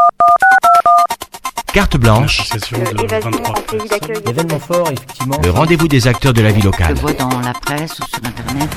Carte blanche, événement fort, effectivement. le rendez-vous des acteurs de la vie locale. Je vois dans la presse ou sur Internet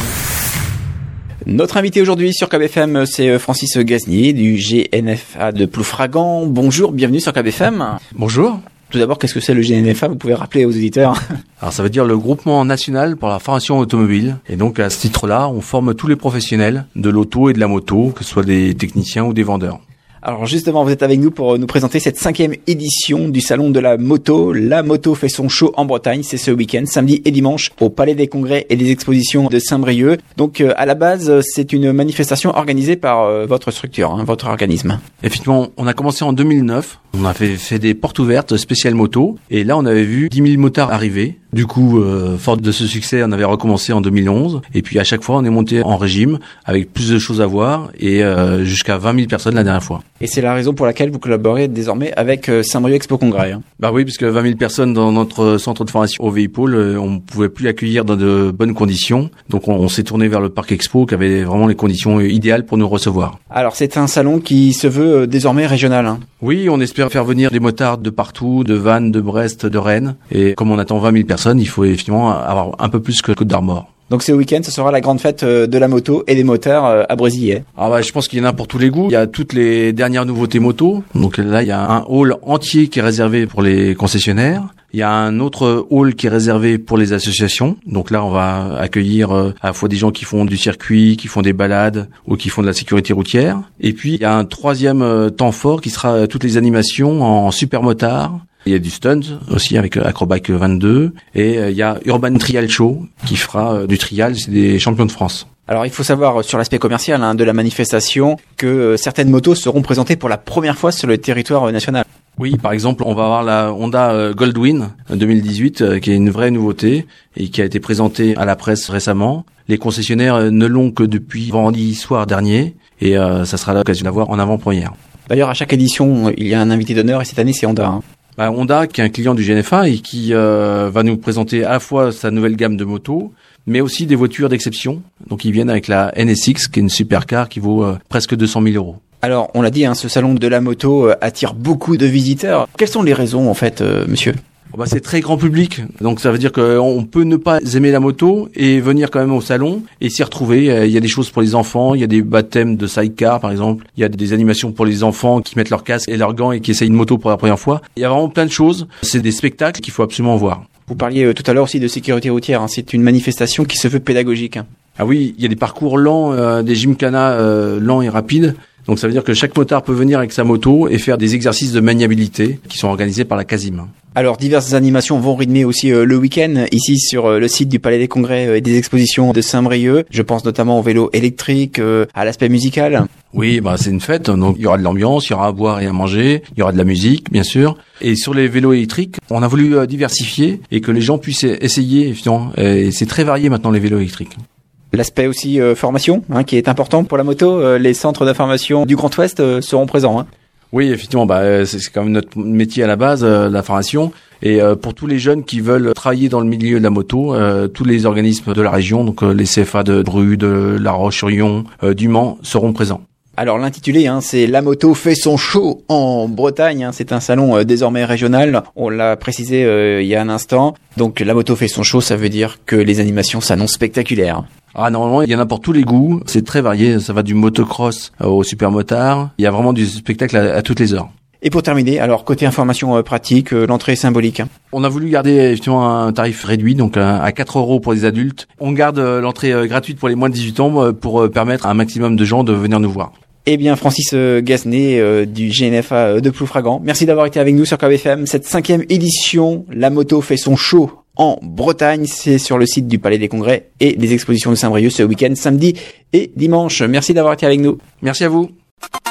Notre invité aujourd'hui sur KBFM, c'est Francis Gaznier du GNFA de Ploufragan. Bonjour, bienvenue sur KBFM. Bonjour. Tout d'abord, qu'est-ce que c'est le GNFA? Vous pouvez rappeler aux auditeurs. Alors ça veut dire le groupement national pour la formation automobile. Et donc à ce titre-là, on forme tous les professionnels de l'auto et de la moto, que ce soit des techniciens ou des vendeurs. Alors justement, vous êtes avec nous pour nous présenter cette 5e édition du Salon de la Moto. La moto fait son show en Bretagne, c'est ce week-end, samedi et dimanche, au Palais des Congrès et des Expositions de Saint-Brieuc. Donc à la base, c'est une manifestation organisée par votre structure, votre organisme. Effectivement, on a commencé en 2009. On a fait des portes ouvertes spéciales moto. Et là, on avait vu 10 000 motards arriver. Du coup, fort de ce succès, on avait recommencé en 2011. Et puis à chaque fois, on est monté en régime avec plus de choses à voir et jusqu'à 20 000 personnes la dernière fois. Et c'est la raison pour laquelle vous collaborez désormais avec Saint-Brieuc Expo Congrès. Bah oui, puisque 20 000 personnes dans notre centre de formation au Véipôle, on ne pouvait plus accueillir dans de bonnes conditions. Donc on s'est tourné vers le Parc Expo qui avait vraiment les conditions idéales pour nous recevoir. Alors c'est un salon qui se veut désormais régional. Oui, on espère faire venir des motards de partout, de Vannes, de Brest, de Rennes. Et comme on attend 20 000 personnes, il faut effectivement avoir un peu plus que Côte d'Armor. Donc ce week-end, ce sera la grande fête de la moto et des motards à Brésillet. Ah bah, je pense qu'il y en a pour tous les goûts. Il y a toutes les dernières nouveautés moto. Donc là, il y a un hall entier qui est réservé pour les concessionnaires. Il y a un autre hall qui est réservé pour les associations. Donc là, on va accueillir à la fois des gens qui font du circuit, qui font des balades ou qui font de la sécurité routière. Et puis, il y a un troisième temps fort qui sera toutes les animations en super motard. Il y a du stunt aussi avec Acrobike 22 et il y a Urban Trial Show qui fera du trial, c'est des champions de France. Alors il faut savoir sur l'aspect commercial de la manifestation que certaines motos seront présentées pour la première fois sur le territoire national. Oui, par exemple, on va avoir la Honda Goldwing 2018 qui est une vraie nouveauté et qui a été présentée à la presse récemment. Les concessionnaires ne l'ont que depuis vendredi soir dernier et ça sera l'occasion d'avoir en avant-première. D'ailleurs, à chaque édition, il y a un invité d'honneur et cette année c'est Honda. Honda, qui est un client du GNFA et qui va nous présenter à la fois sa nouvelle gamme de motos, mais aussi des voitures d'exception. Donc ils viennent avec la NSX, qui est une supercar qui vaut presque 200 000 euros. Alors, on l'a dit, ce salon de la moto attire beaucoup de visiteurs. Quelles sont les raisons, en fait, monsieur ? C'est très grand public, donc ça veut dire qu'on peut ne pas aimer la moto et venir quand même au salon et s'y retrouver. Il y a des choses pour les enfants, il y a des baptêmes de sidecar par exemple, il y a des animations pour les enfants qui mettent leur casque et leurs gants et qui essayent une moto pour la première fois. Il y a vraiment plein de choses, c'est des spectacles qu'il faut absolument voir. Vous parliez tout à l'heure aussi de sécurité routière, c'est une manifestation qui se veut pédagogique. Ah oui, il y a des parcours lents, des gymkhana lents et rapides. Donc ça veut dire que chaque motard peut venir avec sa moto et faire des exercices de maniabilité qui sont organisés par la CASIM. Alors diverses animations vont rythmer aussi le week-end ici sur le site du Palais des Congrès et des Expositions de Saint-Brieuc. Je pense notamment au vélo électrique, à l'aspect musical. Oui, c'est une fête, donc il y aura de l'ambiance, il y aura à boire et à manger, il y aura de la musique bien sûr. Et sur les vélos électriques, on a voulu diversifier et que les gens puissent essayer évidemment. Et c'est très varié maintenant les vélos électriques. L'aspect aussi formation, qui est important pour la moto. Les centres d'information du Grand Ouest seront présents. Oui, effectivement, c'est quand même notre métier à la base, la formation. Et pour tous les jeunes qui veulent travailler dans le milieu de la moto, tous les organismes de la région, donc les CFA de Bru, de La Roche-sur-Yon, du Mans, seront présents. Alors l'intitulé, c'est La moto fait son show en Bretagne. C'est un salon désormais régional. On l'a précisé il y a un instant. Donc la moto fait son show, ça veut dire que les animations s'annoncent spectaculaires. Normalement, il y en a pour tous les goûts. C'est très varié. Ça va du motocross au super motard. Il y a vraiment du spectacle à toutes les heures. Et pour terminer, alors côté information pratique, l'entrée est symbolique. On a voulu garder effectivement un tarif réduit, donc à 4 € pour les adultes. On garde l'entrée gratuite pour les moins de 18 ans pour permettre à un maximum de gens de venir nous voir. Eh bien, Francis Gaznier du GNFA de Ploufragan, merci d'avoir été avec nous sur KBFM. Cette 5e édition, la moto fait son show en Bretagne, c'est sur le site du Palais des Congrès et des Expositions de Saint-Brieuc ce week-end, samedi et dimanche. Merci d'avoir été avec nous. Merci à vous.